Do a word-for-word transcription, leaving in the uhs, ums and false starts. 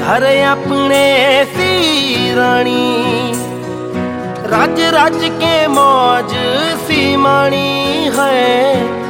घर अपने सी रानी, राज राज के मौज सी मानी है।